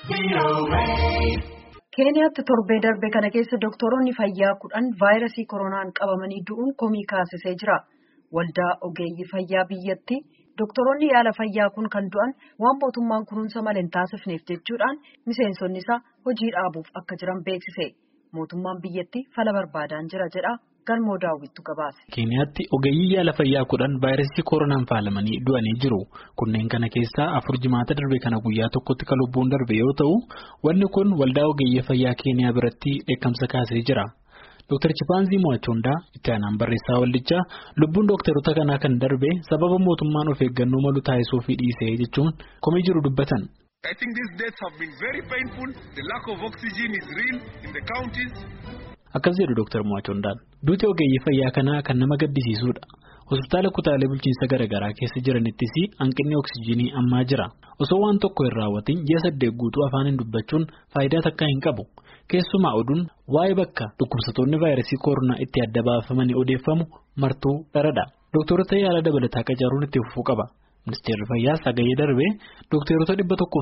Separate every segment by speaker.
Speaker 1: Keeniyaatti torbee darbe kana keessa doktoroonni fayyaa 10 vaayirasii koronaan qabamanii du'uun komii kaasisee jira. Waldaa ogeeyyii fayyaa biyyatti doktoroonni yaala fayyaa kun kan du'an waan mootummaan kunuunsa malee hin taasifneef jechuudhaan miseensonni isaa hojii dhaabuuf akka jiran beeksise. Mootummaan biyyatti fala barbaadaa jira jedha. Galmoo daawwittu gabaase.
Speaker 2: Keeniyaatti ogeeyyii yaala fayyaa 10 vaayirasii koronaan faalamanii du'anii jiru. Kunneen kana keessaa 4 jimaata darbe kana guyyaa tokkotti kan lubbuun darbe yoo ta'u, wanni kun waldaa ogeeyyii fayyaa Keeniyaa biratti dheekkamsa kaasee jira. Dr. Chipanzi Mwachonda itti aanaan barreessaa waldichaa lubbuun dooktaroota kanaa kan darbe sababa mootummaan of eeggannoo malu taasisuu fi dhiisee jechuun komii jiru dubbatan.
Speaker 3: I think these deaths have been very painful. The lack of oxygen is real in the counties.
Speaker 2: Akkas jedhu Dr. Mwachondaan. Duuti ogeeyyii fayyaa kanaa kan nama gaddisiisudha. Hospitaala kutaalee bulchiinsa garaagaraa keessa jiranittis hanqinni oksijiinii ammaa jira. Osoo waan tokko hin raawwatin ji'a 8 guutuu afaaniin dubbachuun faayidaa takkaa hin qabu. Keessumaa oduun waa'ee bakka dhukkubsattoonni vaayirasii koronaa itti adda baafamanii odeeffamu martuu dharadha. Dooktorota yaala dabalataa qacaruun itti fufuu qaba. Ministeerri Fayyaa Sagayee darbee dooktorota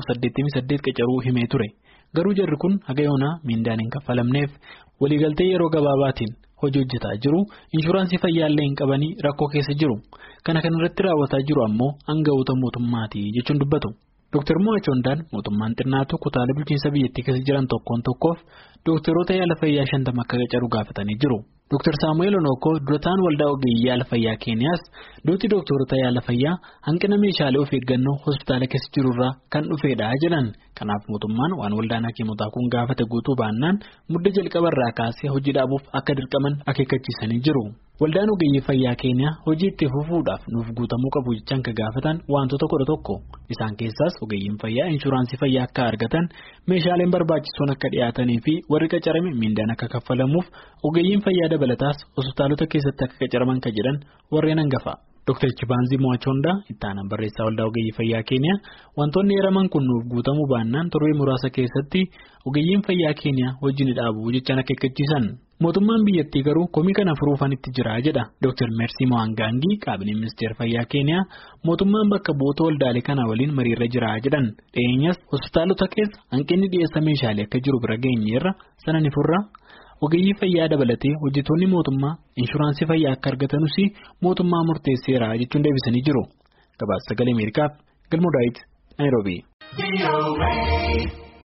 Speaker 2: 188 qacaruu himee ture. Garuu jarri kun haga yoonaa miindaan hin kaffalamneef waliigaltee yeroo gabaabaatiin hojii hojjetaa jiru. Inshuraansii fayyaallee hin qabanii rakkoo keessa jiru. Kana irratti raawwataa jiru ammoo aangawoota mootummaati jechuun dubbatu. Dr. Mwachondaan mootummaan xinnaatu kutaalee bulchiinsa biyyattii keessa jiran tokkoof dooktaroota yaala fayyaa 50 akka qacaru gaafatanii jiru. Dr. Samuel Onoko durataan waldaa ogeeyyii yaala fayyaa Keeniyaas duuti dooktaroota yaala fayyaa hanqina meeshaalee of eeggannoo hospitaala keessa jirurraa kan dhufeedha jedhan. Kanaaf mootummaan waan waldaan hakiimotaa kun gaafate guutuu baannaan mudda jalqabarraa kaasee hojii dhaabuuf akka dirqaman akeekkachiisanii jiru. Waldaan ogeeyyii fayyaa Keeniyaa hojii itti fufuudhaaf nuuf guutamuu qabu jechaan kan gaafatan wantoota 11. Isaan keessaas ogeeyyiin fayyaa inshuraansii fayyaa akka argatan, meeshaaleen barbaachisoon akka dhiyaatanii fi warri qacarame miindaan akka kaffalamuuf ogeeyyiin fayyaa dabalataas hospitaalota keessatti akka qacaraman kan jedhan warreen hangafa. Dr. Chipanzi Mwachonda itti aanaan barreessaa waldaa ogeeyyii fayyaa Keeniyaa wantoonni eeraman kun nuuf guutamuu baannaan torbee muraasa keessatti ogeeyyiin fayyaa Keeniyaa hojii ni dhaabu jechaan akeekkachiisan. Mootummaan biyyattii garuu komii kana furuufan itti jira jedha. Dr. Mercy Mwangangi qaabineen ministeera fayyaa Keeniyaa mootummaan bakka bu'oota waldaalee kana waliin mariirra jira jedhan. Dhiyeenyas hospitaalota keessa hanqinni dhiyeessa meeshaalee akka jiru bira geenyeerra sana ni furra. Ogeeyyii fayyaa dabalatee hojjettoonni mootummaa inshuraansii fayyaa akka argatanus mootummaa murteesseera jechuun deebisanii jiru. Gabaasa Sagalee Ameerikaaf Galmoo Daawit Naayiroobii.